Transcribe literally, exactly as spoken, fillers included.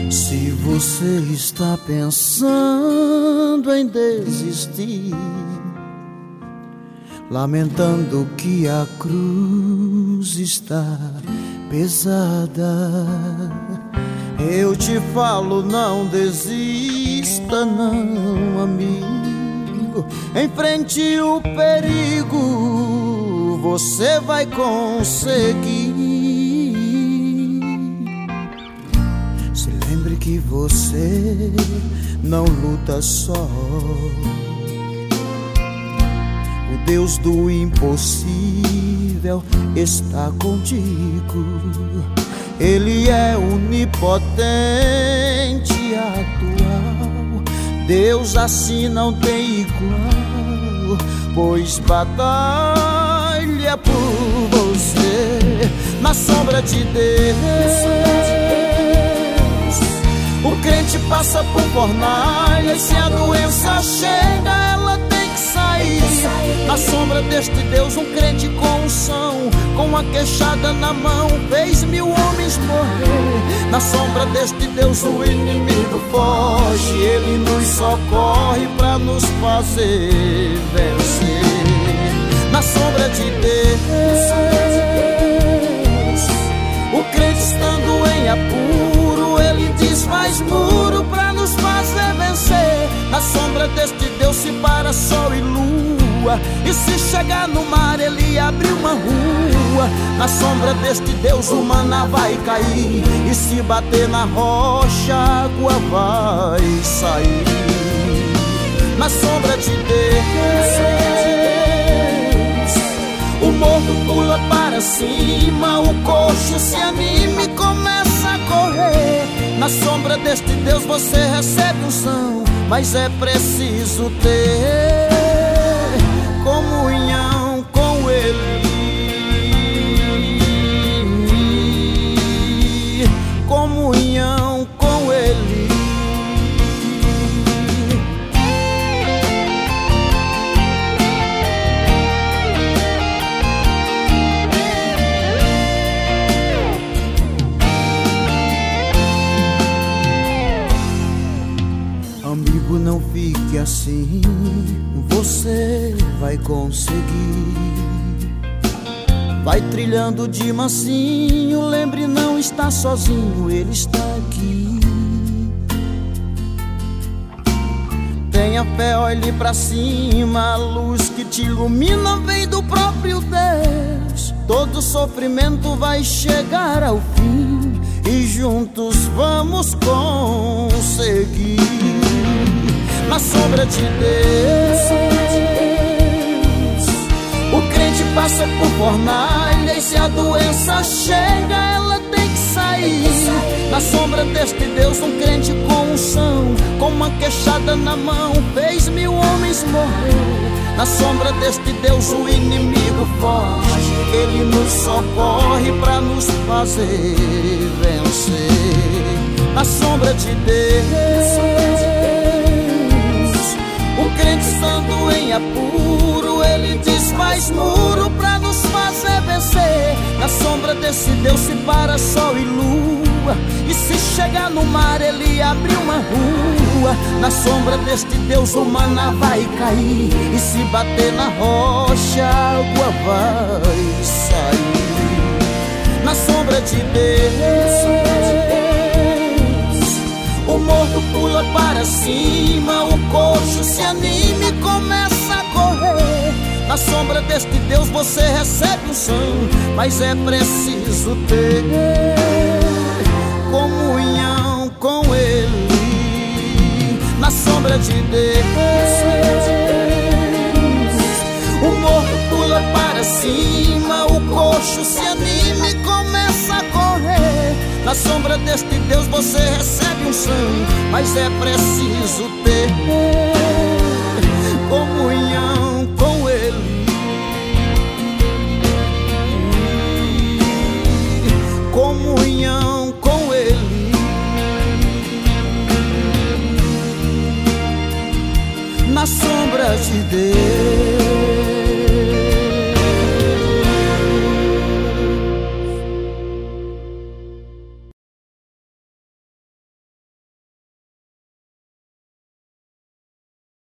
Se você está pensando em desistir, lamentando que a cruz está pesada, eu te falo, não desista não, amigo. Enfrente o perigo, você vai conseguir. Se lembre que você não luta só. O Deus do impossível está contigo. Ele é onipotente, atual. Deus assim não tem igual, pois batalha por você. Na sombra de Deus, o crente passa por fornalhas. Se a doença chega, ela tem que sair. Na sombra deste Deus, um crente com unção, com a queixada na mão, fez mil homens morrer. Na sombra deste Deus, o inimigo foge. Ele nos socorre pra nos fazer vencer. Na sombra de Deus, o crente estando em apuro, ele desfaz muro pra nos fazer vencer. Na sombra deste Deus se para sol e lua, e se chegar no mar ele abre uma rua. Na sombra deste Deus o maná vai cair, e se bater na rocha a água vai sair. Na sombra de Deus, o morto pula para cima, o coxo se anima e começa a correr. Na sombra deste Deus você recebe unção, mas é preciso ter comunhão com Ele. Comunhão com Ele. Amigo, não fique assim, você vai conseguir. Vai trilhando de mansinho, lembre, não está sozinho, Ele está aqui. Tenha fé, olhe pra cima, a luz que te ilumina vem do próprio Deus. Todo sofrimento vai chegar ao fim, e juntos vamos conseguir. Na sombra de Deus, o crente passa por fornalha, e se a doença chega, ela tem que sair. Na sombra deste Deus, um crente com unção, com uma queixada na mão, fez mil homens morrer. Na sombra deste Deus o inimigo foge, Ele nos socorre pra nos fazer vencer. Na sombra de Deus, o crente estando em apuro, ele desfaz muro pra nos fazer vencer. Na sombra desse Deus se para sol e lua, e se chegar no mar ele abre uma rua. Na sombra deste Deus o maná vai cair, e se bater na rocha a água vai sair. Na sombra de Deus, o morto pula para cima, o coxo se anima e começa a correr. Na sombra deste Deus você recebe unção, mas é preciso ter comunhão com Ele. Na sombra de Deus, o morto pula para cima, o coxo se anima e começa a correr. Na sombra deste Deus você recebe unção, mas é preciso ter comunhão com Ele. Comunhão com Ele. Na sombra de Deus.